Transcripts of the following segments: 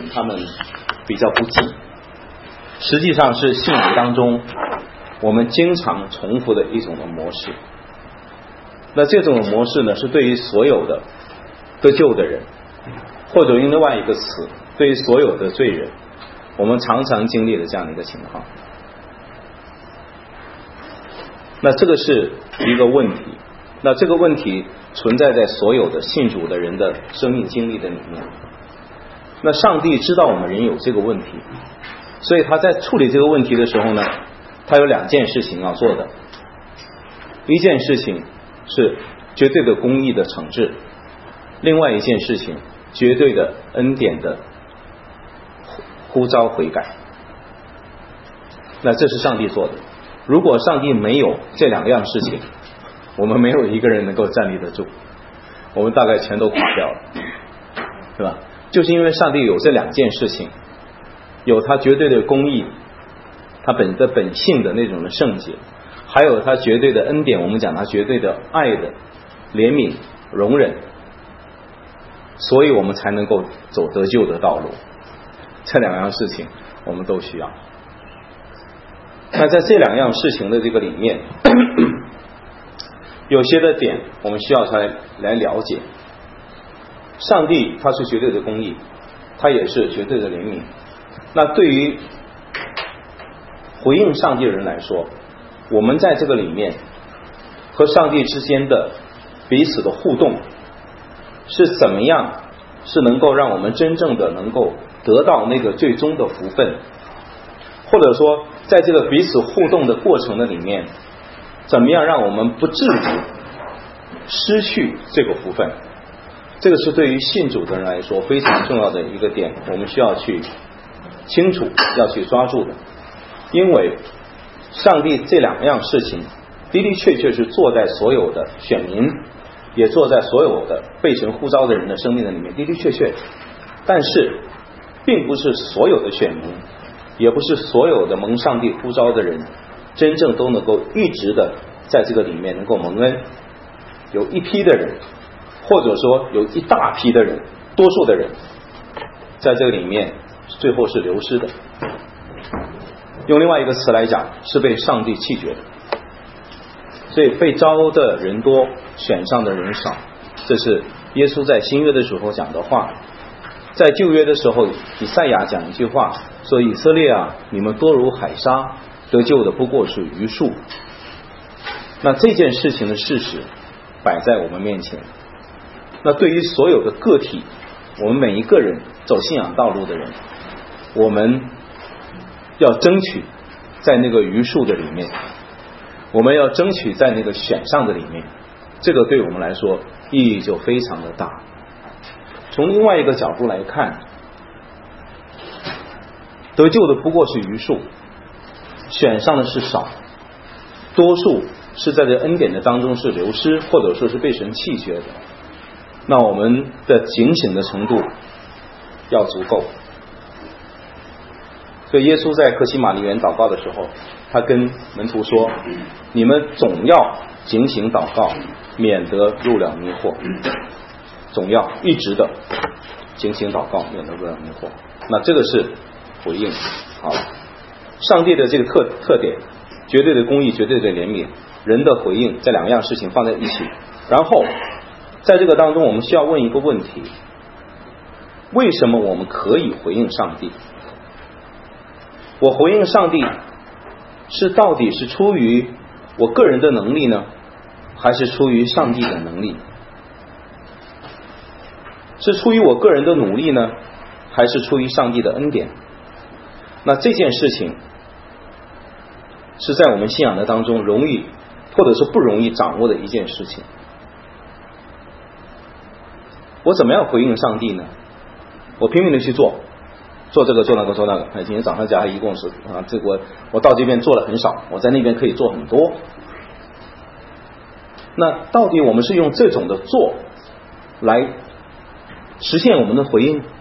他们比较不近，实际上是信仰当中我们经常重复的一种的模式。那这种模式呢，是对于所有的得救的人，或者用另外一个词，对于所有的罪人，我们常常经历的这样的一个情况。那这个是一个问题，那这个问题存在在所有的信主的人的生命经历的里面。那上帝知道我们人有这个问题，所以他在处理这个问题的时候呢，他有两件事情要做的。一件事情是绝对的公义的惩治，另外一件事情绝对的恩典的呼召悔改。那这是上帝做的。如果上帝没有这两样事情，我们没有一个人能够站立得住，我们大概全都垮掉了，对吧？就是因为上帝有这两件事情，有他绝对的公义，他本性的那种的圣洁，还有他绝对的恩典，我们讲他绝对的爱的怜悯容忍，所以我们才能够走得救的道路。这两样事情我们都需要。那在这两样事情的这个里面，有些的点我们需要来了解。上帝他是绝对的公义，他也是绝对的怜悯。那对于回应上帝的人来说，我们在这个里面和上帝之间的彼此的互动是怎么样，是能够让我们真正的能够得到那个最终的福分，或者说在这个彼此互动的过程的里面，怎么样让我们不至于失去这个福分。这个是对于信主的人来说非常重要的一个点，我们需要去清楚，要去抓住的。因为上帝这两样事情的的确确是做在所有的选民，也做在所有的被神呼召的人的生命的里面，的的确确。但是并不是所有的选民，也不是所有的蒙上帝呼召的人真正都能够一直的在这个里面能够蒙恩。有一批的人，或者说有一大批的人，多数的人在这个里面最后是流失的。用另外一个词来讲，是被上帝弃绝的。所以被招的人多，选上的人少，这是耶稣在新约的时候讲的话。在旧约的时候，以赛亚讲一句话说，以色列啊，你们多如海沙，得救的不过是余数。那这件事情的事实摆在我们面前，那对于所有的个体，我们每一个人走信仰道路的人，我们要争取在那个余数的里面，我们要争取在那个选上的里面，这个对我们来说意义就非常的大。从另外一个角度来看，得救的不过是余数，选上的是少，多数是在这恩典的当中是流失，或者说是被神弃绝的。那我们的警醒的程度要足够。所以耶稣在客西马尼园祷告的时候，他跟门徒说，你们总要警醒祷告，免得入了迷惑。总要一直的警醒祷告，免得入了迷惑。那这个是回应。好，上帝的这个特点，绝对的公义，绝对的怜悯，人的回应，这两样事情放在一起。然后在这个当中，我们需要问一个问题：为什么我们可以回应上帝？我回应上帝是到底是出于我个人的能力呢，还是出于上帝的能力？是出于我个人的努力呢，还是出于上帝的恩典？那这件事情是在我们信仰的当中容易或者是不容易掌握的一件事情。我怎么样回应上帝呢？我拼命的去做这个做那个做那个。今天早上加一共是这个我到这边做了很少，我在那边可以做很多。那到底我们是用这种的做来实现我们的回应，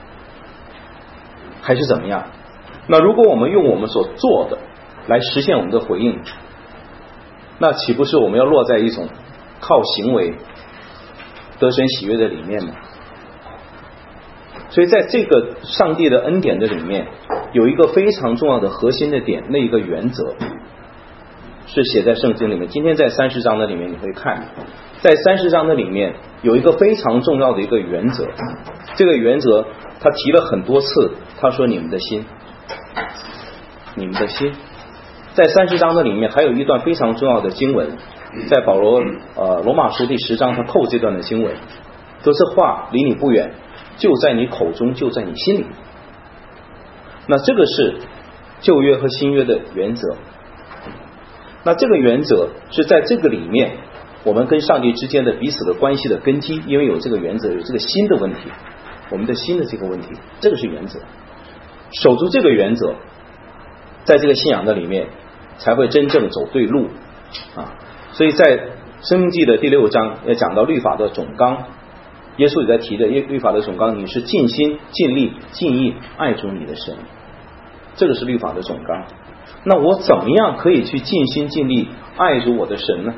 还是怎么样？那如果我们用我们所做的来实现我们的回应，那岂不是我们要落在一种靠行为得神喜悦的里面吗？ 所以在这个上帝的恩典的里面，有一个非常重要的核心的点，那一个原则是写在圣经里面。今天在30章的里面你会看，在30章的里面有一个非常重要的一个原则，这个原则他提了很多次，他说你们的心，你们的心。在30章的里面还有一段非常重要的经文，在保罗罗马书第10章他扣这段的经文，说这话离你不远，就在你口中，就在你心里。那这个是旧约和新约的原则。那这个原则是在这个里面我们跟上帝之间的彼此的关系的根基，因为有这个原则，有这个心的问题，我们的心的这个问题，这个是原则。守住这个原则，在这个信仰的里面才会真正走对路啊。所以在申命记的第6章也讲到律法的总纲，耶稣也在提的律法的总纲，你是尽心尽力尽意爱主你的神，这个是律法的总纲。那我怎么样可以去尽心尽力爱主我的神呢？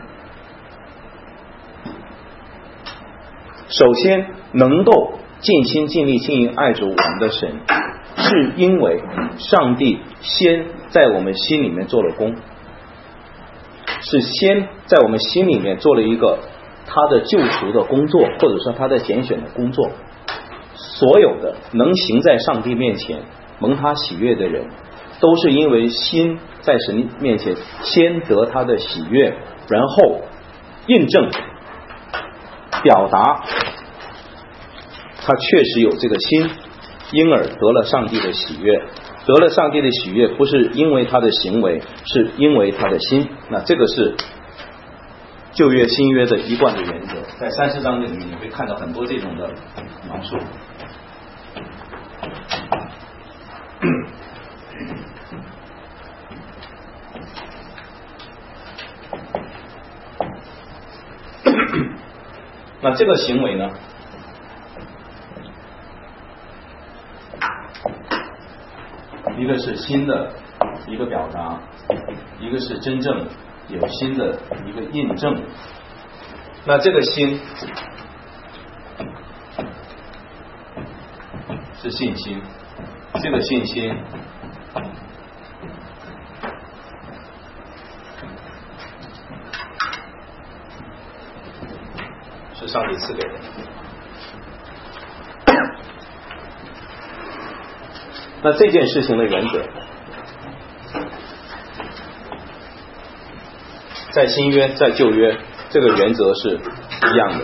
首先能够尽心尽力尽意爱主我们的神，是因为上帝先在我们心里面做了工，是先在我们心里面做了一个他的救赎的工作，或者说他的拣选的工作。所有的能行在上帝面前蒙他喜悦的人，都是因为心在神面前先得他的喜悦，然后印证表达他确实有这个心，因而得了上帝的喜悦。得了上帝的喜悦不是因为他的行为，是因为他的心。那这个是旧约新约的一贯的原则，在30章里面你会看到很多这种的描述。那这个行为呢，一个是心的一个表达，一个是真正有心的一个印证。那这个心是信心，这个信心是上帝赐给的。那这件事情的原则，在新约在旧约这个原则是一样的。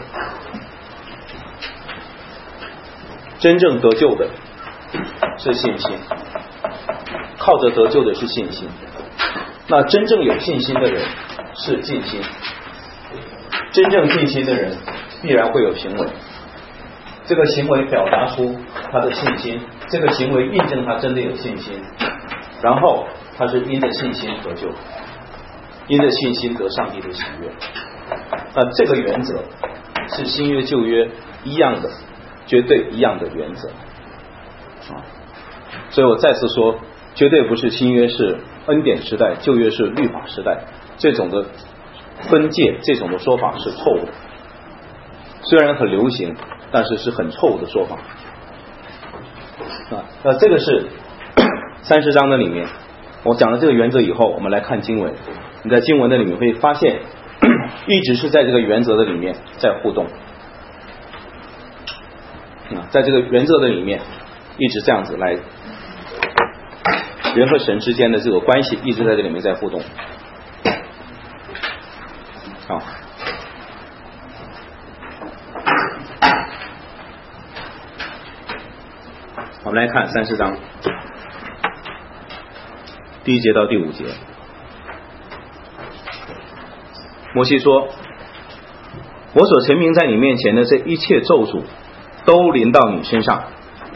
真正得救的是信心，靠着得救的是信心。那真正有信心的人是尽心，真正尽心的人必然会有行为，这个行为表达出他的信心，这个行为印证他真的有信心，然后他是因着信心得救，因着信心得上帝的喜悦。那这个原则是新约旧约一样的，绝对一样的原则。所以我再次说，绝对不是新约是恩典时代，旧约是律法时代，这种的分界，这种的说法是错误的。虽然很流行，但是是很错误的说法。那这个是30章的里面我讲了这个原则以后，我们来看经文。你在经文的里面会发现一直是在这个原则的里面在互动，在这个原则的里面一直这样子来，人和神之间的这个关系一直在这里面在互动。好，我们来看30章第1节到第5节。摩西说，我所陈明在你面前的这一切咒诅都临到你身上，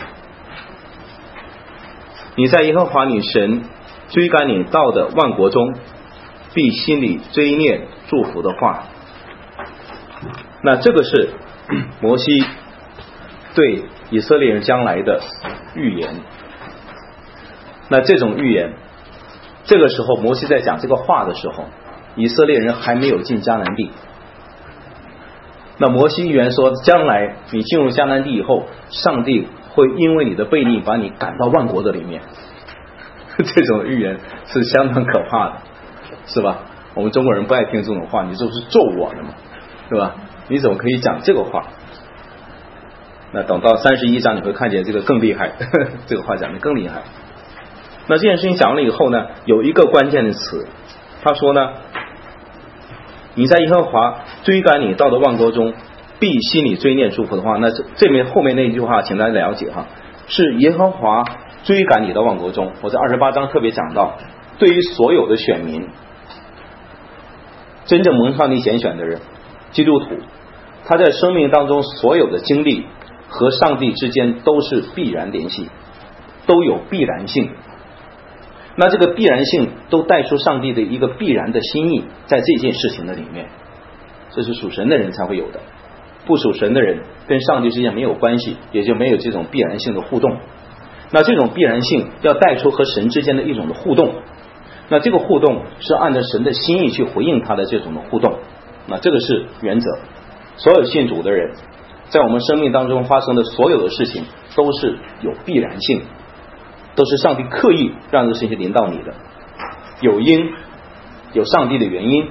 你在耶和华你神追赶你到的万国中，必心里追念祝福的话。那这个是摩西对以色列人将来的预言。那这种预言，这个时候摩西在讲这个话的时候，以色列人还没有进迦南地。那摩西预言说，将来你进入迦南地以后，上帝会因为你的悖逆把你赶到万国的里面。这种预言是相当可怕的，是吧？我们中国人不爱听这种话，你这是咒我的嘛，对吧？你怎么可以讲这个话？那等到31章你会看见这个更厉害，这个话讲的更厉害。那这件事情讲完了以后呢，有一个关键的词，他说呢，你在耶和华追赶你到的万国中，必心里追念祝福的话，那这面后面那一句话，请大家了解哈，是耶和华追赶你到万国中。我在28章特别讲到，对于所有的选民，真正蒙上帝拣选的人，基督徒，他在生命当中所有的经历和上帝之间都是必然联系，都有必然性。那这个必然性都带出上帝的一个必然的心意在这件事情的里面，这是属神的人才会有的，不属神的人跟上帝之间没有关系，也就没有这种必然性的互动。那这种必然性要带出和神之间的一种的互动，那这个互动是按照神的心意去回应他的这种的互动，那这个是原则。所有信主的人在我们生命当中发生的所有的事情都是有必然性，都是上帝刻意让这个事情临到你的，有因，有上帝的原因，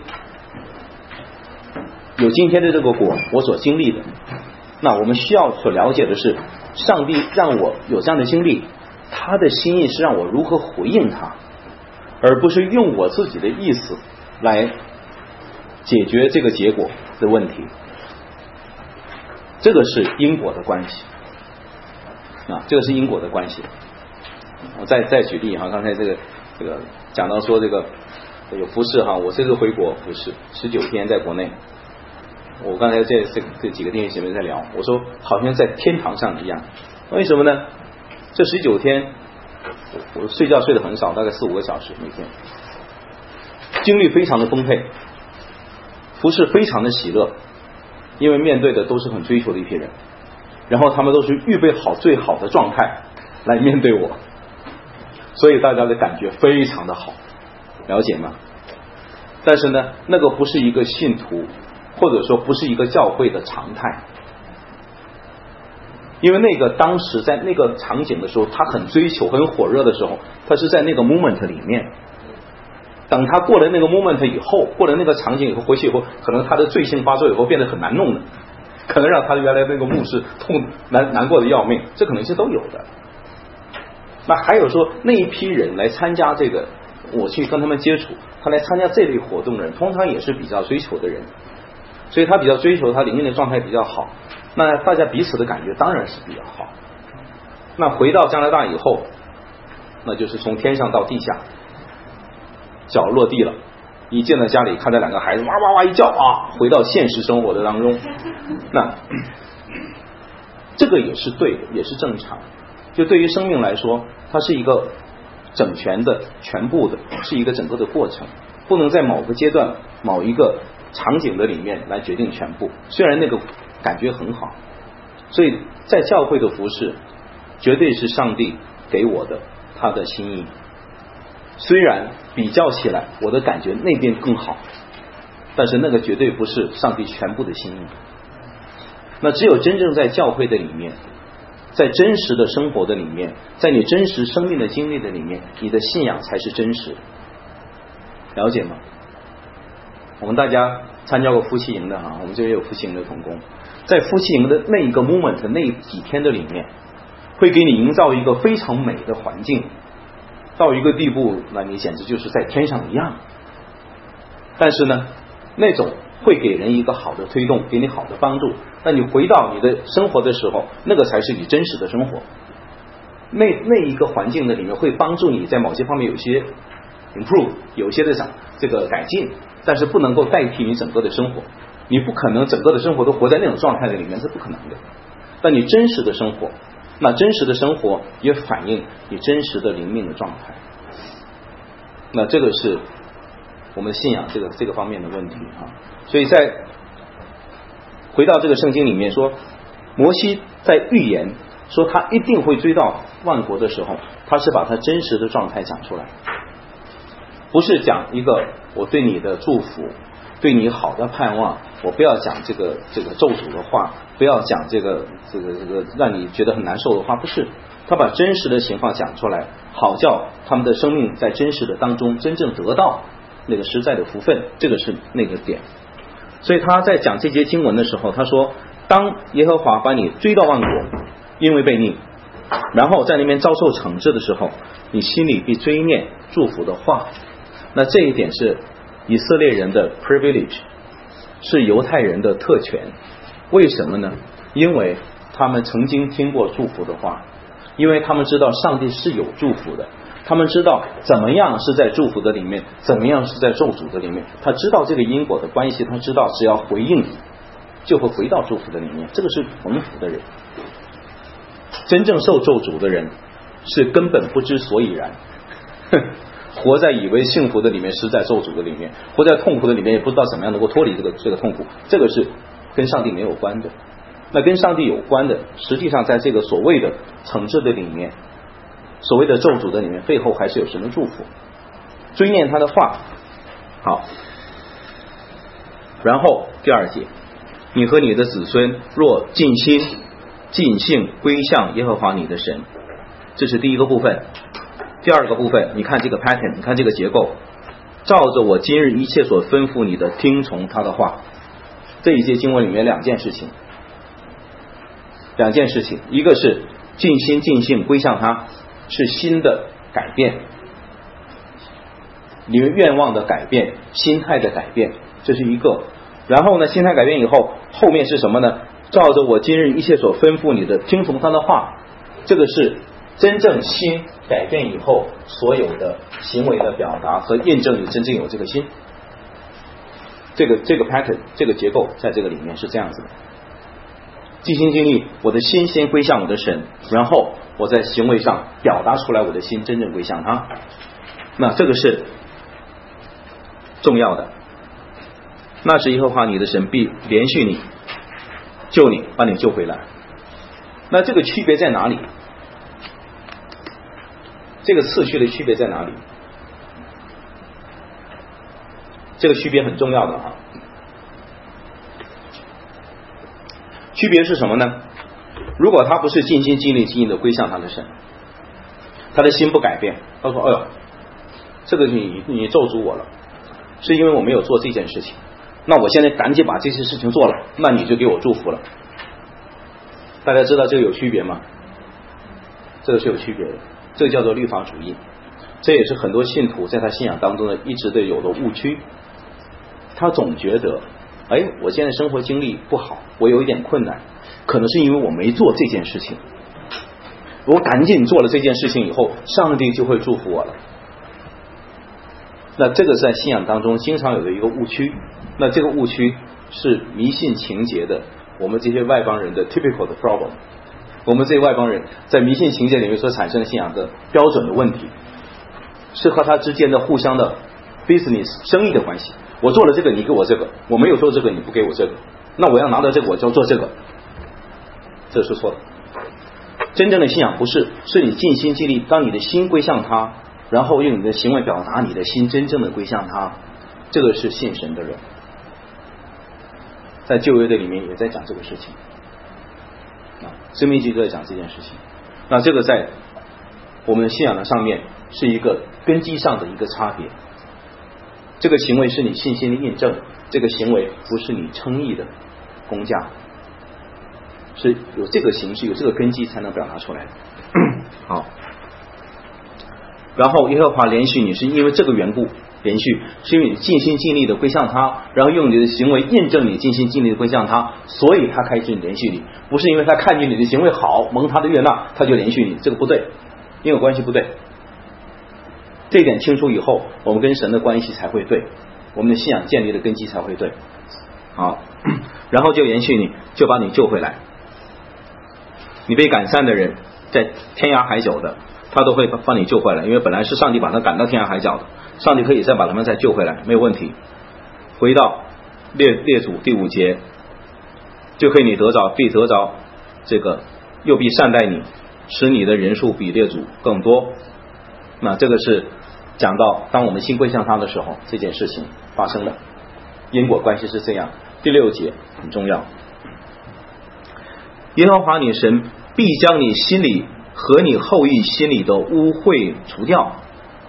有今天的这个果我所经历的。那我们需要所了解的是，上帝让我有这样的经历，他的心意是让我如何回应他，而不是用我自己的意思来解决这个结果的问题。这个是因果的关系啊，这个是因果的关系。我再举例哈，刚才这个讲到说这个有服侍哈，我这次回国服侍19天在国内，我刚才这几个弟兄姐妹在聊，我说好像在天堂上一样。为什么呢？这19天我睡觉睡得很少，大概4-5个小时每天，精力非常的丰沛，服侍非常的喜乐，因为面对的都是很追求的一批人，然后他们都是预备好最好的状态来面对我，所以大家的感觉非常的好，了解吗？但是呢，那个不是一个信徒，或者说不是一个教会的常态，因为那个当时在那个场景的时候，他很追求很火热的时候，他是在那个 moment 里面。等他过了那个 moment 以后，过了那个场景以后，回去以后，可能他的罪性发作以后变得很难弄的，可能让他原来那个牧师难过的要命，这可能是都有的。那还有说那一批人来参加这个，我去跟他们接触，他来参加这类活动的人，通常也是比较追求的人，所以他比较追求，他灵命的状态比较好，那大家彼此的感觉当然是比较好。那回到加拿大以后，那就是从天上到地下，脚落地了，一进到家里看到2个孩子哇哇哇一叫啊，回到现实生活的当中，那这个也是对的，也是正常。就对于生命来说，它是一个整全的、全部的，是一个整个的过程，不能在某个阶段、某一个场景的里面来决定全部。虽然那个感觉很好，所以在教会的服事，绝对是上帝给我的他的心意。虽然比较起来，我的感觉那边更好，但是那个绝对不是上帝全部的心意。那只有真正在教会的里面，在真实的生活的里面，在你真实生命的经历的里面，你的信仰才是真实，了解吗？我们大家参加过夫妻营的哈，我们这边有夫妻营的同工，在夫妻营的那一个 moment 那几天的里面，会给你营造一个非常美的环境，到一个地步，那你简直就是在天上一样。但是呢，那种会给人一个好的推动，给你好的帮助。那你回到你的生活的时候，那个才是你真实的生活。那一个环境的里面会帮助你在某些方面有些 improve， 有些的这个改进，但是不能够代替你整个的生活。你不可能整个的生活都活在那种状态的里面，是不可能的。但你真实的生活，那真实的生活也反映你真实的灵命的状态。那这个是我们信仰这个方面的问题啊。所以在回到这个圣经里面说，摩西在预言说他一定会追到万国的时候，他是把他真实的状态讲出来，不是讲一个我对你的祝福， 对你好的盼望，我不要讲这个咒诅的话，不要讲这个让你觉得很难受的话，不是，他把真实的情况讲出来，好叫他们的生命在真实的当中真正得到那个实在的福分，这个是那个点。所以他在讲这节经文的时候，他说当耶和华把你追到万国，因为悖逆，然后在那边遭受惩治的时候，你心里必追念祝福的话。那这一点是以色列人的 privilege， 是犹太人的特权。为什么呢？因为他们曾经听过祝福的话，因为他们知道上帝是有祝福的，他们知道怎么样是在祝福的里面，怎么样是在咒诅的里面，他知道这个因果的关系，他知道只要回应就会回到祝福的里面，这个是蒙福的人。真正受咒诅的人是根本不知所以然，活在以为幸福的里面，实在咒诅的里面，活在痛苦的里面，也不知道怎么样能够脱离这个痛苦，这个是跟上帝没有关的。那跟上帝有关的，实际上在这个所谓的惩治的里面，所谓的咒诅的里面，背后还是有神的祝福。追念他的话。好，然后第二节，你和你的子孙若尽心尽性归向耶和华你的神，这是第一个部分。第二个部分，你看这个 pattern， 你看这个结构，照着我今日一切所吩咐你的，听从他的话。这一节经文里面两件事情，一个是尽心尽性归向他，是心的改变，你们愿望的改变，心态的改变，这是一个。然后呢，心态改变以后，后面是什么呢？照着我今日一切所吩咐你的，听从他的话。这个是真正心改变以后所有的行为的表达和验证你真正有这个心。这个 pattern， 这个结构在这个里面是这样子的。尽心尽力，我的心先归向我的神，然后我在行为上表达出来我的心真正归向他。那这个是重要的。那时耶和华你的神必连续你，救你，把你救回来。那这个区别在哪里？这个次序的区别在哪里？这个区别很重要的啊。区别是什么呢？如果他不是尽心尽力尽意的归向他的神，他的心不改变，他说哎呦，这个你咒诅我了，是因为我没有做这件事情，那我现在赶紧把这些事情做了，那你就给我祝福了。大家知道这个有区别吗？这个是有区别的，这个叫做律法主义。这也是很多信徒在他信仰当中的一直的有的误区。他总觉得我现在生活经历不好，我有一点困难，可能是因为我没做这件事情，我赶紧做了这件事情以后，上帝就会祝福我了。那这个在信仰当中经常有的一个误区，那这个误区是迷信情节的，我们这些外邦人的 typical 的 problem， 我们这些外邦人在迷信情节里面所产生的信仰的标准的问题，是和他之间的互相的 business 生意的关系。我做了这个你给我这个，我没有做这个你不给我这个，那我要拿到这个我就做这个，这是错的。真正的信仰不是，是你尽心尽力，当你的心归向他，然后用你的行为表达你的心真正的归向他，这个是信神的人。在旧约的里面也在讲这个事情，申命记都在讲这件事情。那这个在我们的信仰的上面是一个根基上的一个差别。这个行为是你信心的印证，这个行为不是你称义的工价，是有这个形式有这个根基才能表达出来的。好，然后耶和华连续你是因为这个缘故连续，是因为你尽心尽力的归向他，然后用你的行为印证你尽心尽力的归向他，所以他开始连续你，不是因为他看见你的行为好蒙他的悦纳他就连续你，这个不对，因果关系不对。这一点清楚以后，我们跟神的关系才会对，我们的信仰建立的根基才会对。好，然后就连续你，就把你救回来。你被赶散的人，在天涯海角的，他都会帮你救回来，因为本来是上帝把他赶到天涯海角的，上帝可以再把他们再救回来，没有问题。回到列祖第5节，就可以你必得着这个，又必善待你，使你的人数比列祖更多。那这个是讲到当我们心归向他的时候，这件事情发生了。 因果关系是这样。第6节很重要，耶和华你神必将你心里和你后裔心里的污秽除掉。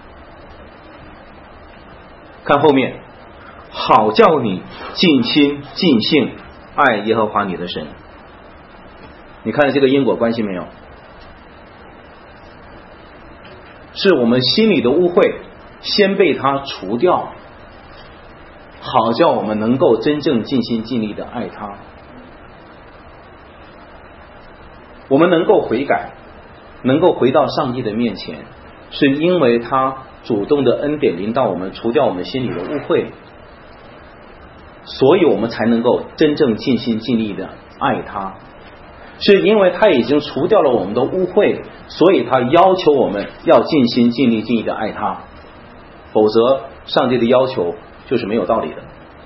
看后面，好叫你尽心尽性爱耶和华你的神。你看这个因果关系没有？是我们心里的污秽先被他除掉，好叫我们能够真正尽心尽力的爱他。我们能够悔改，能够回到上帝的面前，是因为他主动的恩典临到我们，除掉我们心里的污秽，所以我们才能够真正尽心尽力的爱他。是因为他已经除掉了我们的污秽，所以他要求我们要尽心尽力尽力的爱他，否则上帝的要求就是没有道理的。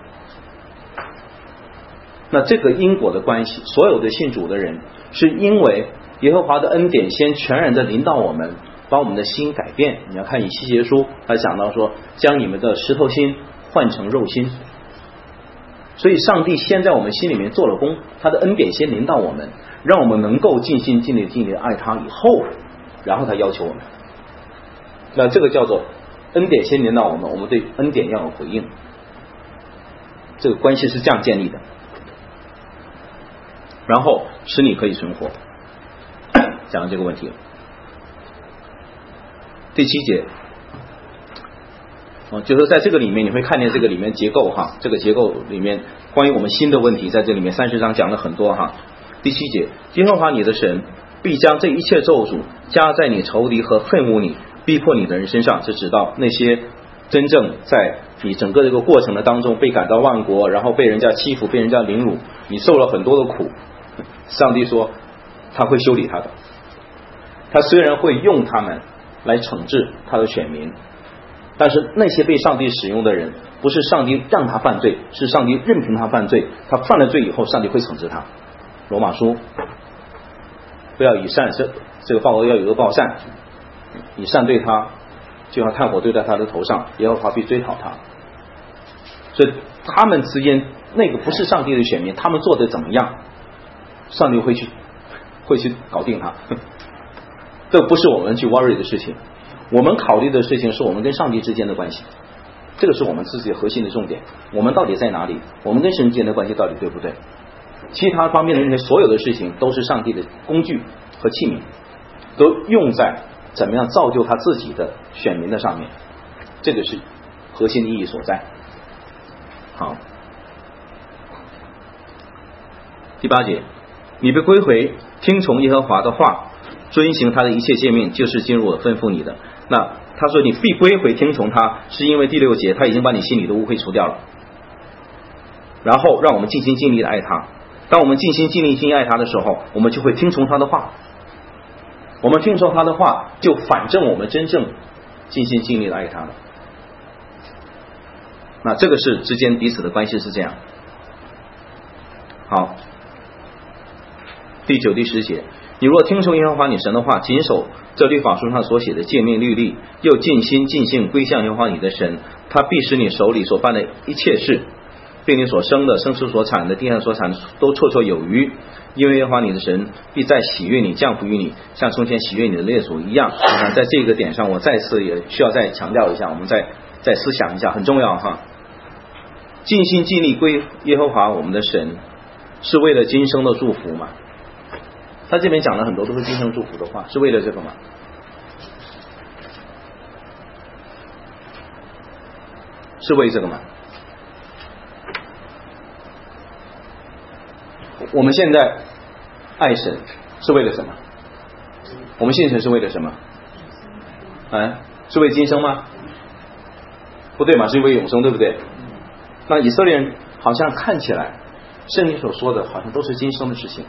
那这个因果的关系，所有的信主的人是因为耶和华的恩典先全然的临到我们，把我们的心改变。你要看以西结书，他讲到说将你们的石头心换成肉心，所以上帝先在我们心里面做了工，他的恩典先临到我们，让我们能够尽心尽力尽力的爱他以后，然后他要求我们，那这个叫做恩典先临到我们，我们对恩典要有回应，这个关系是这样建立的，然后使你可以存活。讲到这个问题了。第7节，就是在这个里面你会看见这个里面结构哈，这个结构里面关于我们心的问题，在这里面30章讲了很多哈。第7节，耶和华你的神必将这一切咒诅加在你仇敌和恨恶你逼迫你的人身上，是指到那些真正在你整个这个过程的当中被赶到万国，然后被人家欺负被人家凌辱，你受了很多的苦，上帝说他会修理他的，他虽然会用他们来惩治他的选民，但是那些被上帝使用的人，不是上帝让他犯罪，是上帝任凭他犯罪，他犯了罪以后上帝会惩治他。罗马书，不要以善这个报恶，要以恶报善，以善对他，就像炭火对在他的头上，耶和华必追讨他。所以他们之间那个不是上帝的选民，他们做的怎么样，上帝会去搞定他，这不是我们去 worry 的事情。我们考虑的事情是我们跟上帝之间的关系，这个是我们自己核心的重点，我们到底在哪里，我们跟神之间的关系到底对不对，其他方面的那些所有的事情都是上帝的工具和器皿，都用在怎么样造就他自己的选民的上面，这个是核心的意义所在。好，第8节，你被归回听从耶和华的话，遵行他的一切诫命，就是进入我吩咐你的。那他说你必归回听从他，是因为第6节他已经把你心里的污秽除掉了，然后让我们尽心尽力的爱他。当我们尽心尽力尽力爱他的时候，我们就会听从他的话，我们听从他的话，就反正我们真正尽心尽力的爱他了。那这个是之间彼此的关系是这样。好，第9、第10节，你若听从耶和华你神的话，谨守这律法书上所写的诫命律例，又尽心尽性归向耶和华你的神，他必使你手里所办的一切事，并你所生的、牲畜所产的、地上所产的都绰绰有余，因为耶和华你的神必再喜悦你，降福于你，像从前喜悦你的列祖一样。在这个点上我再次也需要再强调一下，我们再思想一下，很重要哈。尽心尽力归耶和华我们的神，是为了今生的祝福嘛？他这边讲了很多都是今生祝福的话，是为了这个吗？是为这个吗？我们现在爱神是为了什么？我们信神是为了什么？是为今生吗？不对嘛，是为永生，对不对？那以色列人好像看起来圣经所说的好像都是今生的事情，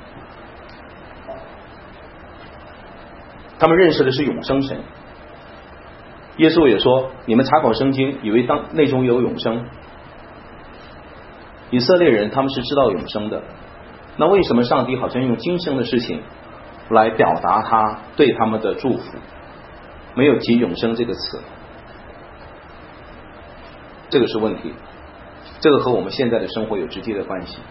他们认识的是永生神。耶稣也说你们查考圣经以为当内中有永生，以色列人他们是知道永生的，那为什么上帝好像用今生的事情来表达他对他们的祝福，没有提永生这个词？这个是问题。 这个和我们现在的生活有直接的关系。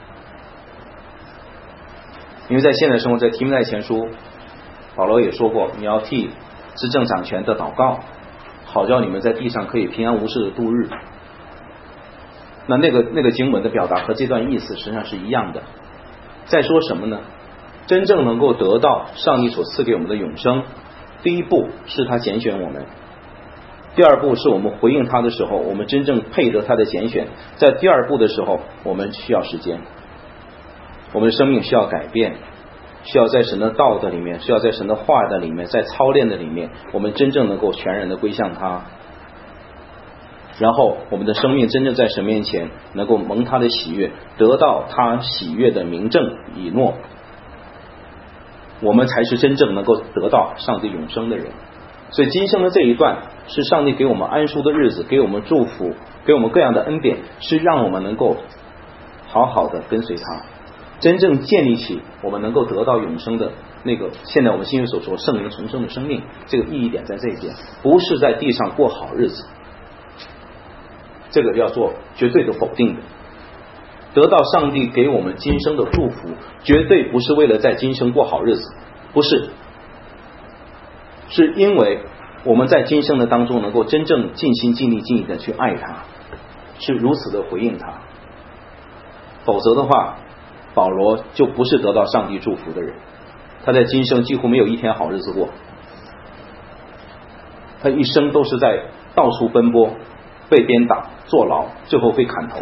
因为在现代生活，在提摩太前书保罗也说过，你要替执政掌权的祷告，好叫你们在地上可以平安无事的度日。那个经文的表达和这段意思实际上是一样的。在说什么呢？真正能够得到上帝所赐给我们的永生，第一步是他拣选我们，第二步是我们回应他的时候，我们真正配得他的拣选。在第二步的时候，我们需要时间，我们的生命需要改变，需要在神的道的里面，需要在神的话的里面，在操练的里面，我们真正能够全然的归向他，然后我们的生命真正在神面前能够蒙他的喜悦，得到他喜悦的明证以诺，我们才是真正能够得到上帝永生的人。所以今生的这一段是上帝给我们安舒的日子，给我们祝福，给我们各样的恩典，是让我们能够好好的跟随他，真正建立起我们能够得到永生的那个现在我们新约所说圣灵重生的生命。这个意义点在这一点，不是在地上过好日子，这个要做绝对的否定的。得到上帝给我们今生的祝福，绝对不是为了在今生过好日子，不是，是因为我们在今生的当中能够真正尽心尽力尽力的去爱他，是如此的回应他。否则的话，保罗就不是得到上帝祝福的人，他在今生几乎没有一天好日子过，他一生都是在到处奔波，被鞭打，坐牢，最后被砍头，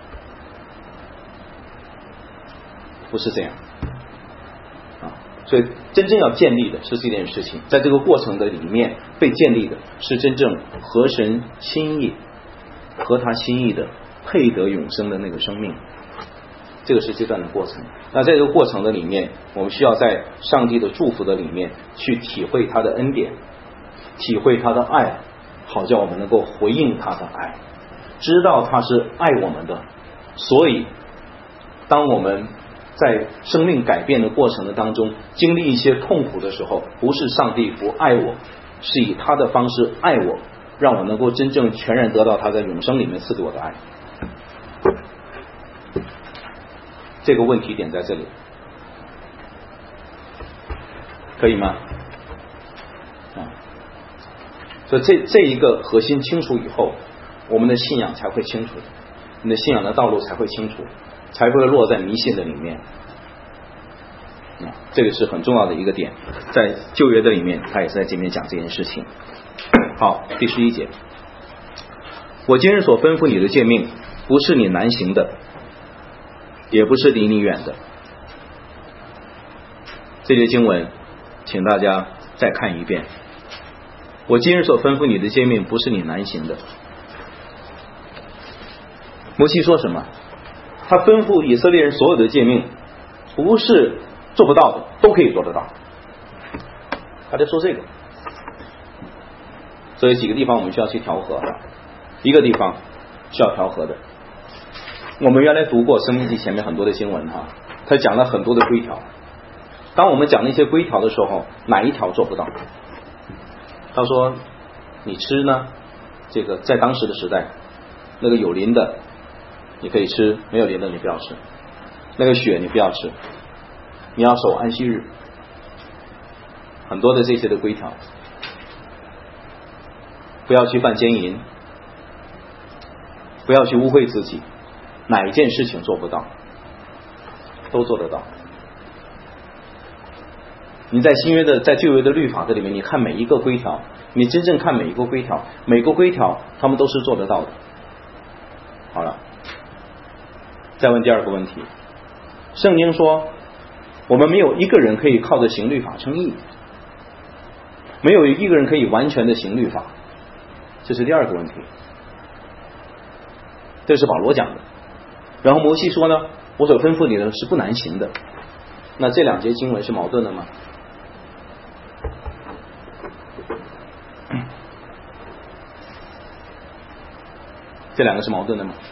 不是这样啊。所以真正要建立的是这件事情，在这个过程的里面被建立的是真正合神心意、合他心意的配得永生的那个生命，这个是这段的过程。那在这个过程的里面，我们需要在上帝的祝福的里面去体会他的恩典，体会他的爱，好叫我们能够回应他的爱，知道他是爱我们的。所以当我们在生命改变的过程的当中经历一些痛苦的时候，不是上帝不爱我，是以他的方式爱我，让我能够真正全然得到他在永生里面赐给我的爱。这个问题点在这里，可以吗？所以这一个核心清楚以后，我们的信仰才会清楚，你的信仰的道路才会清楚，才不会落在迷信的里面。这个是很重要的一个点，在旧约的里面他也是在这边讲这件事情。好，第11节，我今日所吩咐你的诫命，不是你难行的，也不是离你远的。这节经文请大家再看一遍，我今日所吩咐你的诫命，不是你难行的。摩西说什么？他吩咐以色列人所有的诫命，不是做不到的，都可以做得到。他在说这个，所以几个地方我们需要去调和。一个地方需要调和的，我们原来读过申命记前面很多的经文他讲了很多的规条。当我们讲那些规条的时候，哪一条做不到？他说你吃呢，这个在当时的时代，那个有鳞的你可以吃，没有鳞的你不要吃，那个血你不要吃，你要守安息日，很多的这些的规条，不要去犯奸淫，不要去污秽自己，哪一件事情做不到？都做得到。你在新约的，在旧约的律法这里面，你看每一个规条，你真正看每一个规条，每个规条他们都是做得到的。好了，再问第二个问题，圣经说我们没有一个人可以靠着行律法称义，没有一个人可以完全的行律法，这是第二个问题，这是保罗讲的。然后摩西说呢，我所吩咐你的是不难行的。那这两节经文是矛盾的吗？这两个是矛盾的吗？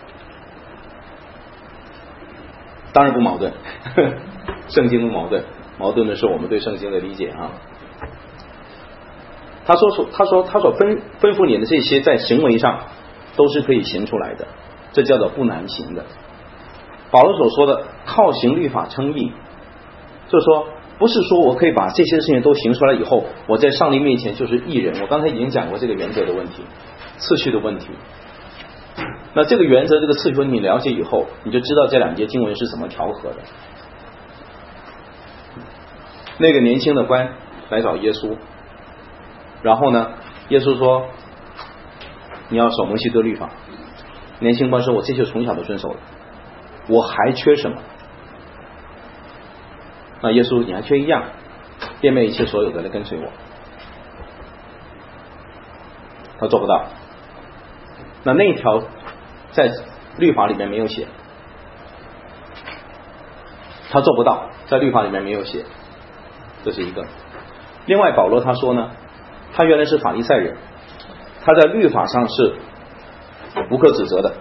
当然不矛盾，圣经不矛盾， 矛盾的是我们对圣经的理解啊。他所吩咐你的这些，在行为上都是可以行出来的，这叫做不难行的。保罗所说的靠行律法称义，就是说不是说我可以把这些事情都行出来以后，我在上帝面前就是义人。我刚才已经讲过这个原则的问题，次序的问题。那这个原则这个次序你了解以后，你就知道这两节经文是怎么调和的。那个年轻的官来找耶稣，然后呢，耶稣说你要守摩西的律法。年轻官说我这些从小都遵守了，我还缺什么？那耶稣你还缺一样，变卖一切所有的来跟随我。他做不到，那一条在律法里面没有写，他做不到，在律法里面没有写，这是一个。另外保罗他说呢，他原来是法利赛人，他在律法上是无可指责的，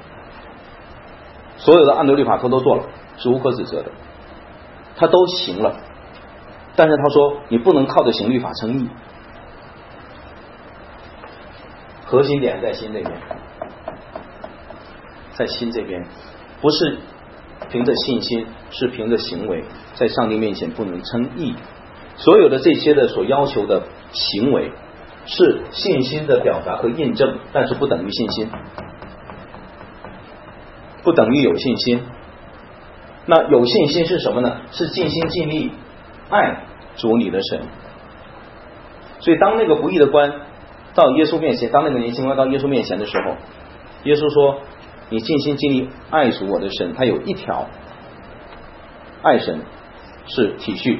所有的按照律法他都做了，是无可指责的，他都行了。但是他说你不能靠着行律法称义，核心点在心这边，在心这边，不是凭着信心，是凭着行为，在上帝面前不能称义。所有的这些的所要求的行为是信心的表达和印证，但是不等于信心，不等于有信心。那有信心是什么呢？是尽心尽力爱主你的神。所以当那个不义的官到耶稣面前，当那个年轻官到耶稣面前的时候，耶稣说你尽心尽力爱主我的神，他有一条，爱神是体恤，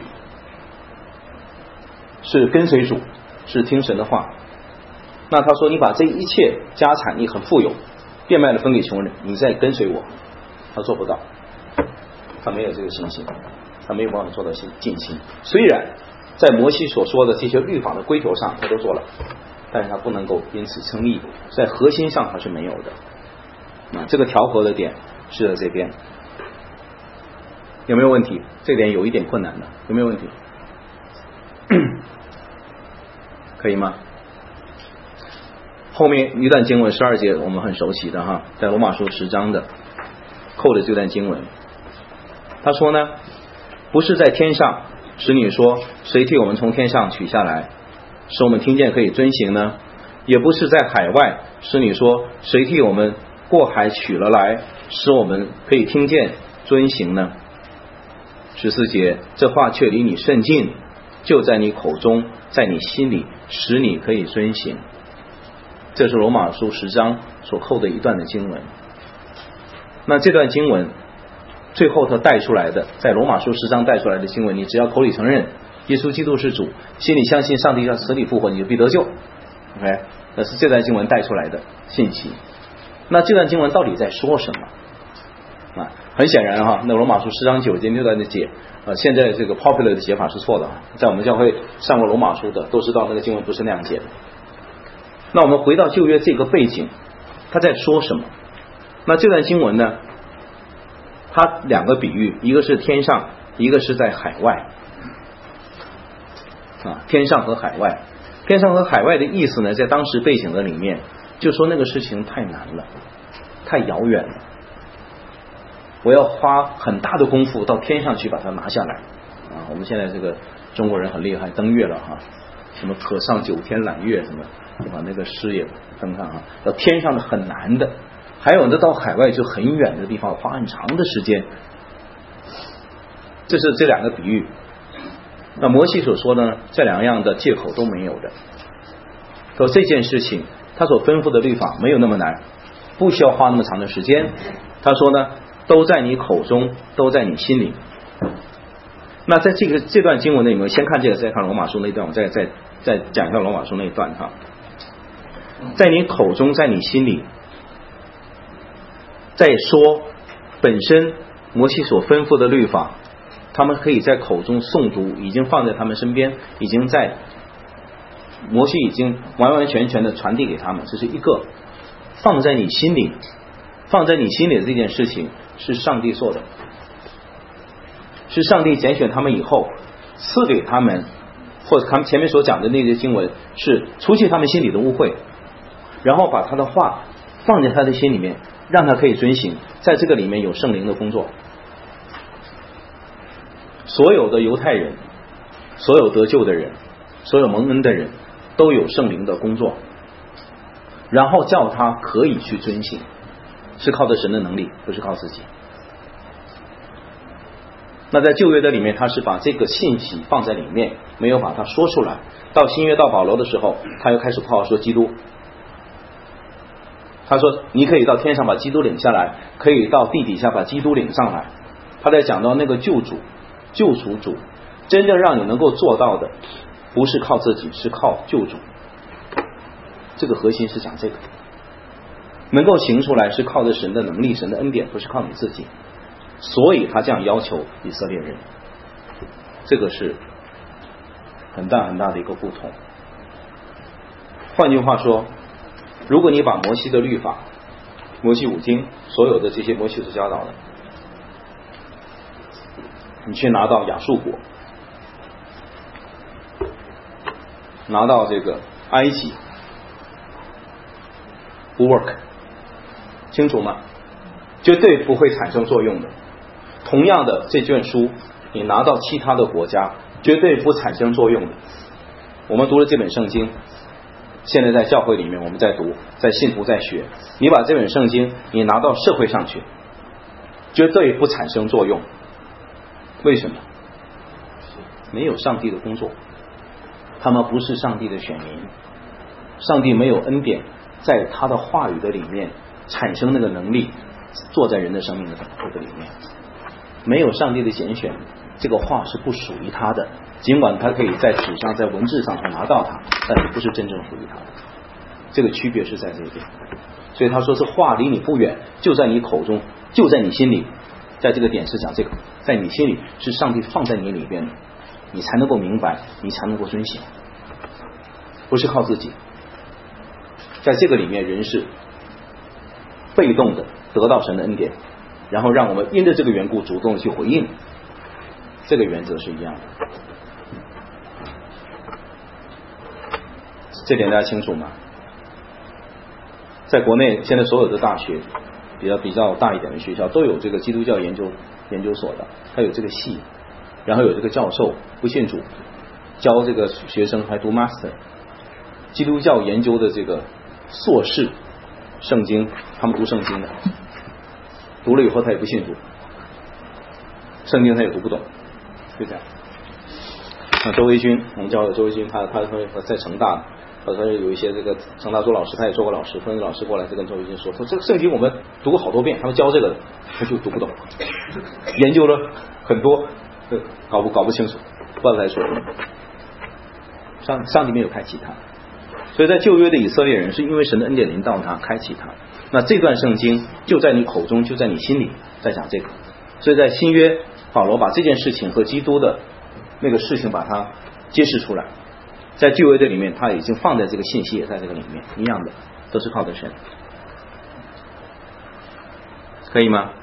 是跟随主，是听神的话。那他说你把这一切家产，你很富有，变卖了分给穷人，你再跟随我。他做不到，他没有这个信心，他没有办法做到尽心。虽然在摩西所说的这些律法的规条上他都做了，但是他不能够因此称义，在核心上他是没有的。这个调和的点是在这边，有没有问题？这点有一点困难的，有没有问题？可以吗？后面一段经文12节我们很熟悉的哈，在罗马书10章的扣的这段经文，他说呢，不是在天上使你说谁替我们从天上取下来使我们听见可以遵行呢？也不是在海外使你说谁替我们过海取了来使我们可以听见遵行呢？14节，这话却离你甚近，就在你口中，在你心里，使你可以遵行。这是罗马书10章所扣的一段的经文。那这段经文最后他带出来的，在罗马书10章带出来的经文，你只要口里承认耶稣基督是主，心里相信上帝要死里复活，你就必得救。OK， 那是这段经文带出来的信息。那这段经文到底在说什么？很显然哈，那罗马书10章9节那段的解，现在这个 popular 的解法是错的，在我们教会上过罗马书的都知道那个经文不是那样解的。那我们回到旧约这个背景，他在说什么？那这段经文呢，它两个比喻，一个是天上，一个是在海外。天上和海外，天上和海外的意思呢，在当时背景的里面，就说那个事情太难了，太遥远了，我要花很大的功夫到天上去把它拿下来。我们现在这个中国人很厉害，登月了哈，什么可上9天揽月什么，就把那个诗也登上啊。到天上的很难的，还有呢到海外就很远的地方，花很长的时间。这是这两个比喻。那摩西所说的呢，这两样的借口都没有的。说这件事情他所吩咐的律法没有那么难，不需要花那么长的时间。他说呢，都在你口中，都在你心里。那在这段经文里面，先看这个，再看罗马书那一段，我再讲一下罗马书那一段哈。在你口中，在你心里，在说本身摩西所吩咐的律法，他们可以在口中诵读，已经放在他们身边，已经在摩西已经完完全全的传递给他们。这是一个放在你心里，放在你心里的这件事情是上帝做的， 是上帝拣选他们以后赐给他们，或者他们前面所讲的那些经文是除去他们心里的污秽，然后把他的话放在他的心里面，让他可以遵行，在这个里面有圣灵的工作。所有的犹太人，所有得救的人，所有蒙恩的人都有圣灵的工作，然后叫他可以去遵行，是靠着神的能力，不是靠自己。那在旧约的里面，他是把这个信息放在里面，没有把它说出来。到新约到保罗的时候，他又开始夸说基督，他说你可以到天上把基督领下来，可以到地底下把基督领上来。他在讲到那个救主救赎主，真正让你能够做到的不是靠自己，是靠救主。这个核心是讲这个，能够行出来是靠着神的能力，神的恩典，不是靠你自己。所以他这样要求以色列人，这个是很大很大的一个不同。换句话说，如果你把摩西的律法、摩西五经，所有的这些摩西所教导的，你去拿到亚述国，拿到这个埃及，不 work， 清楚吗？绝对不会产生作用的。同样的，这卷书你拿到其他的国家，绝对不产生作用的。我们读了这本圣经，现在在教会里面我们在读，在信徒在学，你把这本圣经你拿到社会上去，绝对不产生作用。为什么？没有上帝的工作，他们不是上帝的选民，上帝没有恩典在他的话语的里面产生那个能力，坐在人的生命的这个里面。没有上帝的拣选，这个话是不属于他的，尽管他可以在纸上在文字上拿到它，但是不是真正属于他的。这个区别是在这边。所以他说这话离你不远，就在你口中，就在你心里。在这个点是讲这个，在你心里是上帝放在你里边的，你才能够明白，你才能够遵行，不是靠自己。在这个里面，人是被动的得到神的恩典，然后让我们因着这个缘故主动的去回应，这个原则是一样的。这点大家清楚吗？在国内现在所有的大学比较大一点的学校都有这个基督教研究所的，他有这个系，然后有这个教授不信主教这个学生还读 master 基督教研究的这个硕士圣经，他们读圣经的，读了以后他也不信主，圣经他也读不懂，就这样。那周维军，我们教的周维军，他在成大，他有一些这个成大做老师，他也做过老师，分老师过来就跟周维军说这个圣经我们读过好多遍，他们教这个他就读不懂，研究了很多搞不清楚，不知道在说什么。上帝没有开启他，所以在旧约的以色列人是因为神的恩典临到他，开启他。那这段圣经就在你口中，就在你心里，在讲这个。所以在新约，保罗把这件事情和基督的那个事情把它揭示出来，在旧约的里面他已经放在这个信息也在这个里面，一样的都是靠着神，可以吗？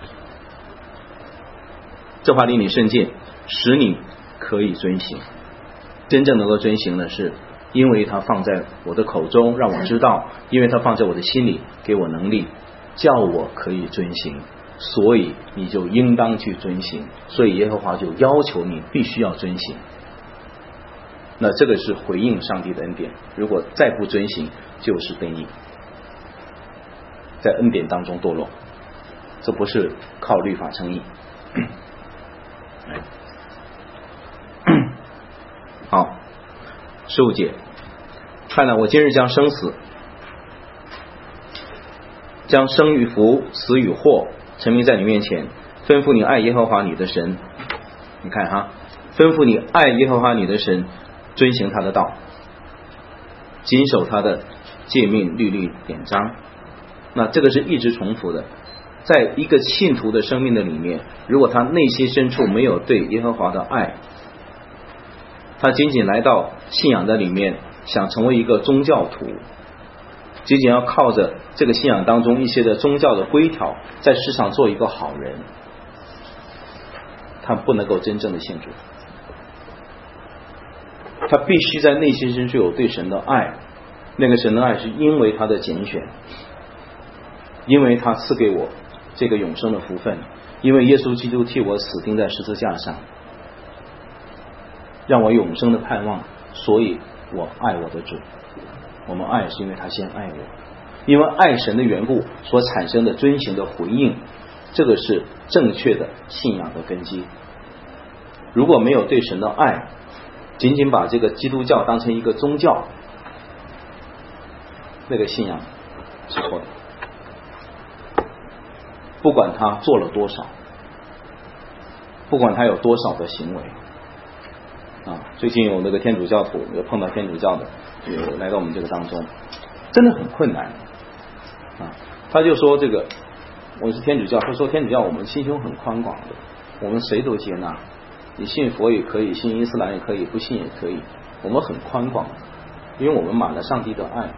这话离你甚近，使你可以遵行。真正能够遵行的是因为他放在我的口中让我知道，因为他放在我的心里给我能力，叫我可以遵行，所以你就应当去遵行，所以耶和华就要求你必须要遵行。那这个是回应上帝的恩典，如果再不遵行就是悖逆，在恩典当中堕落，这不是靠律法称义。好，15节，看来我今日将生死，将生与福，死与祸陈明在你面前，吩咐你爱耶和华你的神。你看哈，吩咐你爱耶和华你的神，遵行他的道，谨守他的诫命律例典章。那这个是一直重复的，在一个信徒的生命的里面，如果他内心深处没有对耶和华的爱，他仅仅来到信仰的里面想成为一个宗教徒，仅仅要靠着这个信仰当中一些的宗教的规条在世上做一个好人， 他不能够真正的信主。他必须在内心深处有对神的爱，那个神的爱是因为他的拣选，因为他赐给我这个永生的福分，因为耶稣基督替我死钉在十字架上，让我永生的盼望，所以我爱我的主。我们爱是因为他先爱我，因为爱神的缘故所产生的遵行的回应，这个是正确的信仰的根基。如果没有对神的爱，仅仅把这个基督教当成一个宗教，那个信仰是错的。不管他做了多少，不管他有多少的行为最近有那个天主教徒，有碰到天主教的，有来到我们这个当中，真的很困难他就说这个我是天主教，他说天主教我们心胸很宽广的，我们谁都接纳，你信佛也可以，信伊斯兰也可以，不信也可以，我们很宽广，因为我们满了上帝的爱。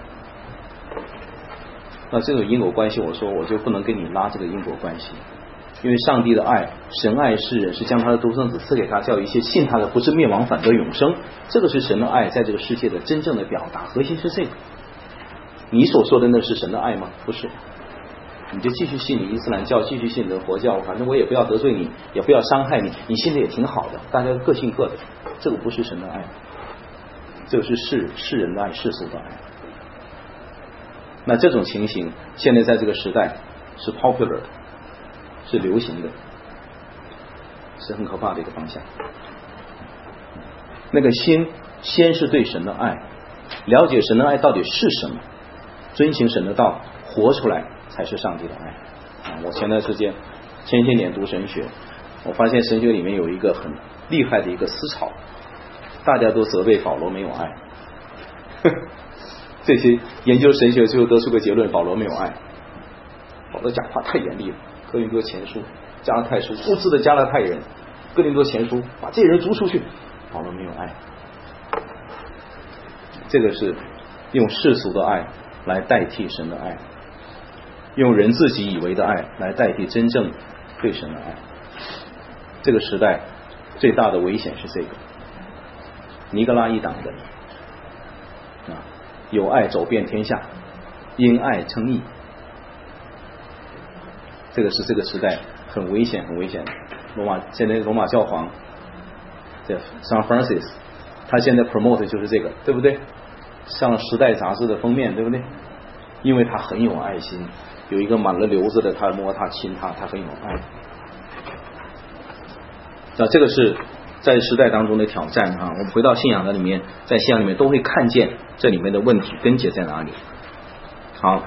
那这种因果关系，我说我就不能跟你拉这个因果关系，因为上帝的爱，神爱世人，是将他的独生子赐给他，叫一切信他的不是灭亡反得永生。这个是神的爱在这个世界的真正的表达，核心是这个。你所说的那是神的爱吗？不是。你就继续信你伊斯兰教，继续信你的佛教，反正我也不要得罪你，也不要伤害你，你信的也挺好的，大家各信各的，这个不是神的爱，这个是世人的爱，世俗的爱。那这种情形现在在这个时代是 popular 的，是流行的，是很可怕的一个方向。那个心先是对神的爱，了解神的爱到底是什么，遵行神的道，活出来才是上帝的爱我前段时间前些年读神学，我发现神学里面有一个很厉害的一个思潮，大家都责备保罗没有爱这些研究神学最后得出个结论，保罗没有爱。保罗讲话太严厉了，哥林多前书、加拉太书，无知的加拉太人，哥林多前书把这些人逐出去，保罗没有爱。这个是用世俗的爱来代替神的爱，用人自己以为的爱来代替真正对神的爱。这个时代最大的危险是这个，尼格拉一党的有爱走遍天下，因爱称义，这个是这个时代很危险很危险的。现在罗马教皇Saint Francis， 他现在 promote 就是这个，对不对？上时代杂志的封面，对不对？因为他很有爱心，有一个满了瘤子的，他摸他亲他，他很有爱。那这个是在时代当中的挑战我们回到信仰的里面，在信仰里面都会看见这里面的问题根结在哪里。好，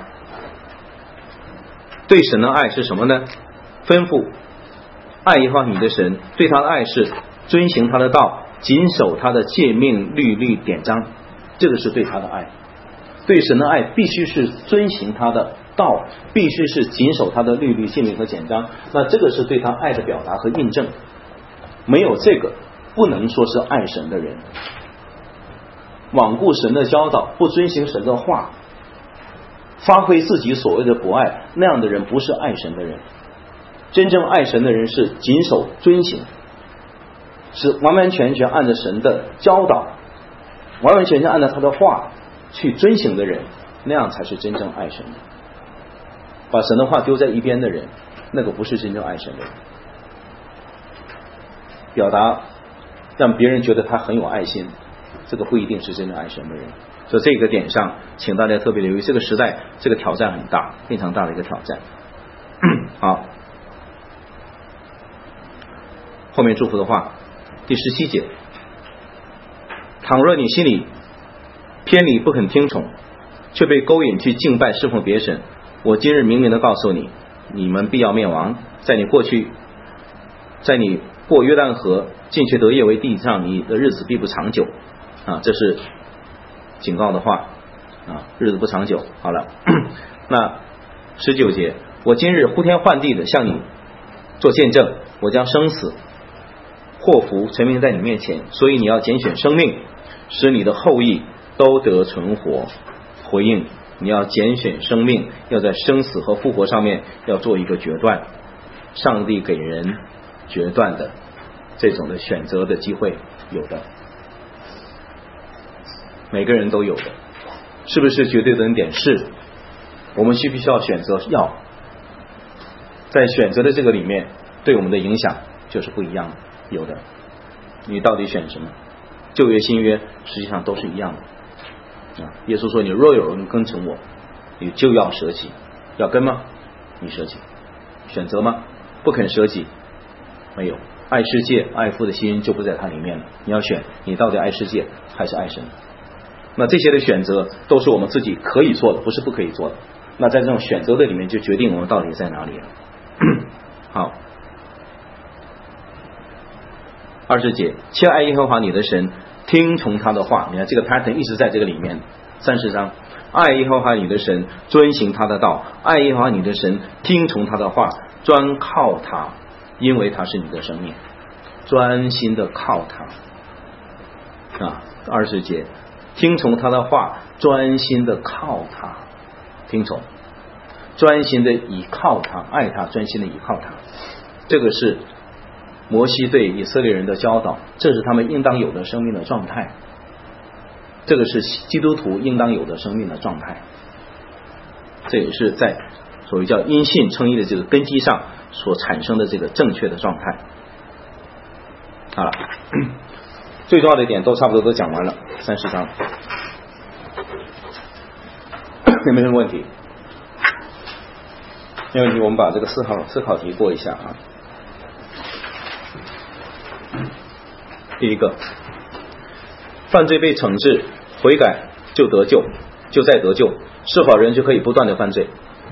对神的爱是什么呢？吩咐爱耶和华你的神，对他的爱是遵行他的道，谨守他的诫命律例典章，这个是对他的爱。对神的爱必须是遵行他的道，必须是谨守他的律例诫命和典章，那这个是对他爱的表达和印证。没有这个不能说是爱神的人。罔顾神的教导，不遵行神的话，发挥自己所谓的博爱，那样的人不是爱神的人。真正爱神的人是谨守遵行，是完完全全按照神的教导，完完全全按照他的话去遵行的人，那样才是真正爱神的。把神的话丢在一边的人，那个不是真正爱神的人。表达让别人觉得他很有爱心，这个不一定是真正爱神的人。所以这个点上请大家特别留意，这个时代这个挑战很大，非常大的一个挑战好，后面祝福的话，第17节，倘若你心里偏离不肯听从，却被勾引去敬拜侍奉别神，我今日明明的告诉你，你们必要灭亡。在你过约旦河进去得业为地上，你的日子必不长久这是警告的话日子不长久。好了那19节，我今日呼天唤地的向你做见证，我将生死祸福陈明在你面前，所以你要拣选生命，使你的后裔都得存活。回应，你要拣选生命，要在生死和复活上面要做一个决断。上帝给人决断的这种的选择的机会？有的，每个人都有的。是不是绝对的恩典？是。我们需不需要选择？要。在选择的这个里面，对我们的影响就是不一样的。有的，你到底选什么？旧约新约实际上都是一样的。耶稣说，你若有人跟从我，你就要舍己。要跟吗？你舍己。选择吗？不肯舍己，没有。爱世界爱父的心就不在它里面了。你要选，你到底爱世界还是爱神？那这些的选择都是我们自己可以做的，不是不可以做的。那在这种选择的里面，就决定我们到底在哪里了。好，20节，切爱耶和华你的神，听从他的话。你看这个 pattern 一直在这个里面。30章，爱耶和华你的神，遵行他的道，爱耶和华你的神，听从他的话，专靠他，因为他是你的生命。专心的靠他20节，听从他的话，专心的靠他，听从，专心的倚靠他，爱他，专心的倚靠他。这个是摩西对以色列人的教导，这是他们应当有的生命的状态，这个是基督徒应当有的生命的状态。这也是在所谓叫因信称义的这个根基上所产生的这个正确的状态。好了，最重要的一点都差不多都讲完了，30章有没有什么问题？没问题，我们把这个思考题过一下啊。第一个，犯罪被惩治，悔改就得救，就再得救，是否人就可以不断的犯罪？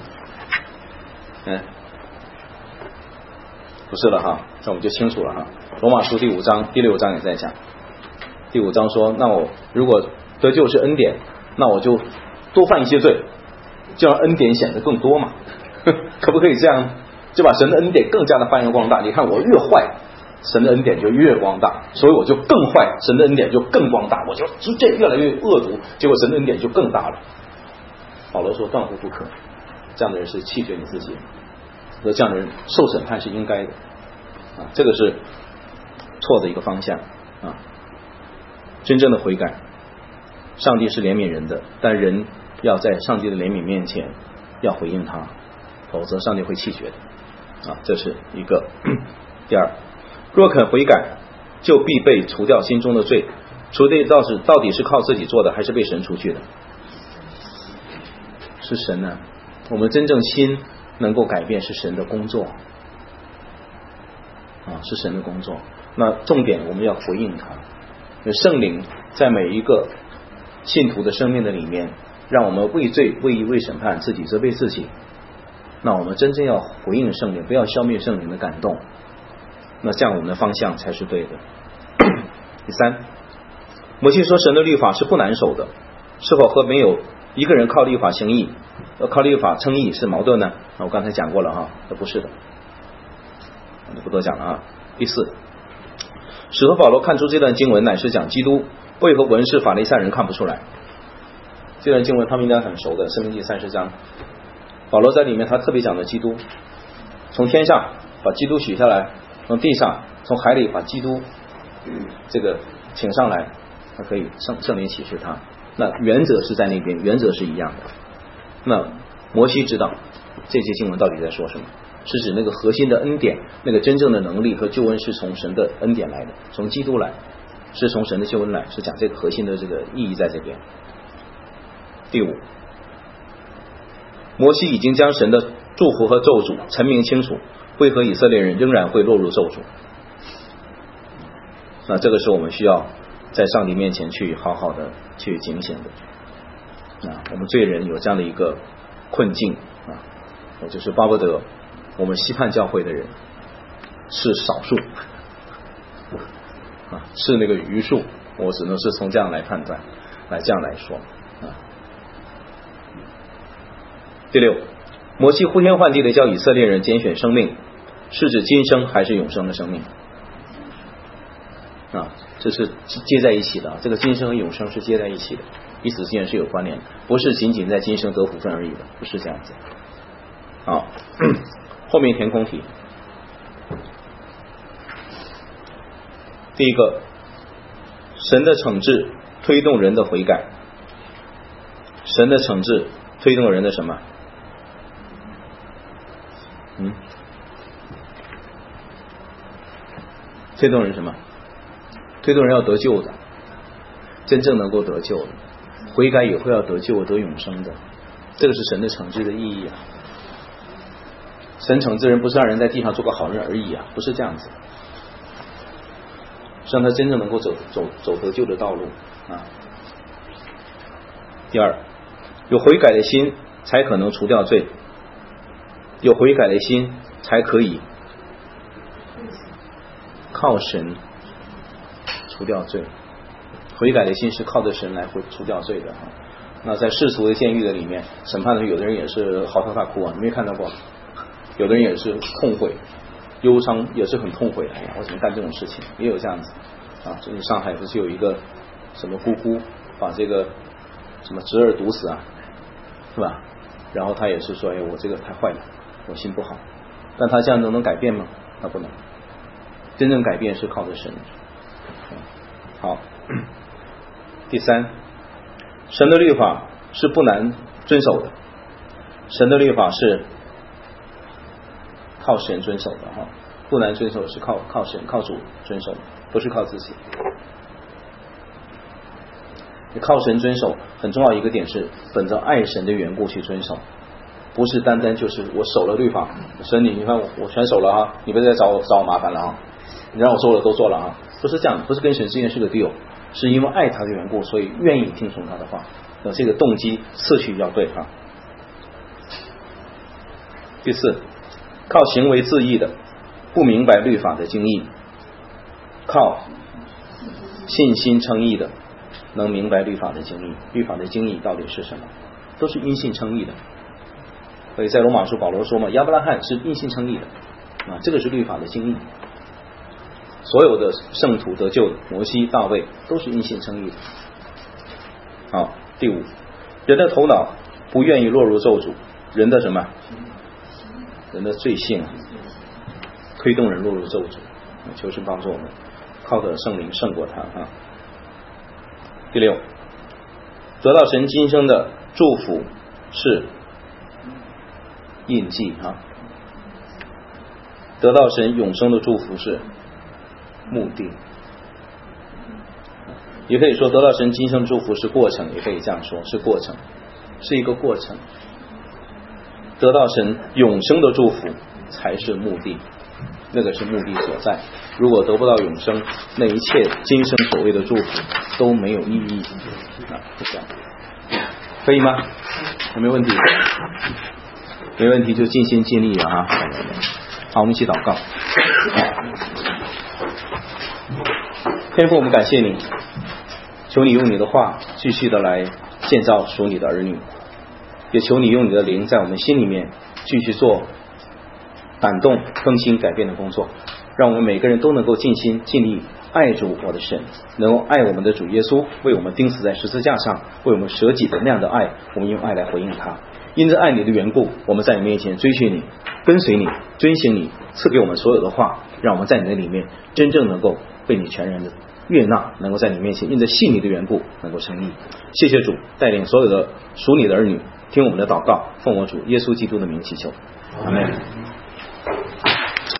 不是了哈，这我们就清楚了哈。罗马书第5章第6章也在讲，第5章说，那我如果得救是恩典，那我就多犯一些罪，就让恩典显得更多嘛。可不可以这样？就把神的恩典更加的发扬光大。你看我越坏，神的恩典就越光大，所以我就更坏，神的恩典就更光大，我就逐渐越来越恶毒，结果神的恩典就更大了。保罗说断乎不可，这样的人是弃绝你自己，而这样的人受审判是应该的这个是错的一个方向真正的悔改，上帝是怜悯人的，但人要在上帝的怜悯面前要回应他，否则上帝会弃绝的这是一个。第二，若肯悔改，就必被除掉心中的罪。除罪到底是靠自己做的，还是被神除去的？是神呢。我们真正心能够改变是神的工作是神的工作。那重点我们要回应他，圣灵在每一个信徒的生命的里面，让我们为罪为义为审判，自己责备自己。那我们真正要回应圣灵，不要消灭圣灵的感动，那这样我们的方向才是对的。第三，摩西说神的律法是不难守的，是否和没有一个人靠律法行义靠律法称义是矛盾呢？我刚才讲过了这不是的，我就不多讲了第四，使徒保罗看出这段经文乃是讲基督，为何文士法利赛人看不出来？这段经文他们应该很熟的，申命记30章，保罗在里面他特别讲的基督，从天上把基督取下来，从地上从海里把基督这个请上来，他可以圣灵启示他。那原则是在那边，原则是一样的。那摩西知道这些经文到底在说什么，是指那个核心的恩典，那个真正的能力和救恩是从神的恩典来的，从基督来，是从神的救恩来，是讲这个核心的这个意义在这边。第五，摩西已经将神的祝福和咒诅陈明清楚，为何以色列人仍然会落入咒诅？那这个是我们需要在上帝面前去好好的去警醒的。我们罪人有这样的一个困境我就是巴不得我们西汉教会的人是少数是那个余数，我只能是从这样来判断，这样来说第六，摩西呼天唤地的叫以色列人拣选生命，是指今生还是永生的生命这是接在一起的，这个今生和永生是接在一起的，彼此之间是有关联的，不是仅仅在今生得福分而已的，不是这样子。好，后面填空题， 第一个，神的惩治推动人的悔改。神的惩治推动人的什么？推动人什么？推动人要得救的，真正能够得救的，悔改以后要得救得永生的，这个是神的惩治的意义啊。神惩治人不是让人在地上做个好人而已啊，不是这样子，是让他真正能够走得救的道路啊。第二，有悔改的心才可能除掉罪，有悔改的心才可以靠神除掉罪。悔改的心是靠着神来除掉罪的。那在世俗的监狱的里面，审判的有的人也是嚎啕大哭啊，你没看到过？有的人也是痛悔忧伤，也是很痛悔，哎呀，我怎么干这种事情，也有这样子啊。最近上海不是有一个什么姑姑把这个什么侄儿毒死啊，是吧？然后他也是说，哎，我这个太坏了，我心不好。但他这样能改变吗？他不能。真正改变是靠着神。好，第三，神的律法是不难遵守的，神的律法是靠神遵守的哈，不难遵守是靠神靠主遵守的，不是靠自己。靠神遵守很重要一个点是本着爱神的缘故去遵守，不是单单就是我守了律法，神你看我全守了啊，你别再找我麻烦了啊，你让我做了都做了啊，不是这样，不是跟神之间是个 deal， 是因为爱他的缘故，所以愿意听从他的话，这个动机次序要对啊。第四，靠行为自义的不明白律法的精义，靠信心称义的能明白律法的精义。律法的精义到底是什么？都是因信称义的。所以在罗马书保罗说嘛，亚伯拉罕是因信称义的啊，这个是律法的精义。所有的圣徒得救的，摩西、大卫都是因信称义的。好，第五，人的头脑不愿意落入咒诅，人的什么？人的罪性推动人落入咒诅，求神帮助我们靠着圣灵胜过他啊。第六，得到神今生的祝福是印记啊，得到神永生的祝福是目的。也可以说得到神今生祝福是过程，也可以这样说是过程，是一个过程。得到神永生的祝福才是目的，那个是目的所在。如果得不到永生，那一切今生所谓的祝福都没有意义啊，就这样，可以吗？有没有问题？没问题就尽心尽力了啊！好，我们一起祷告。天父，我们感谢你，求你用你的话继续的来建造属你的儿女，也求你用你的灵在我们心里面继续做感动、更新、改变的工作，让我们每个人都能够尽心尽力爱主我的神，能够爱我们的主耶稣，为我们钉死在十字架上，为我们舍己的那样的爱，我们用爱来回应他。因着爱你的缘故，我们在你面前追寻你，跟随你，遵行你赐给我们所有的话，让我们在你的里面真正能够被你全然的悦纳，能够在你面前因着信你的缘故能够称义。谢谢主带领所有的属你的儿女听我们的祷告，奉我主耶稣基督的名祈求，阿们。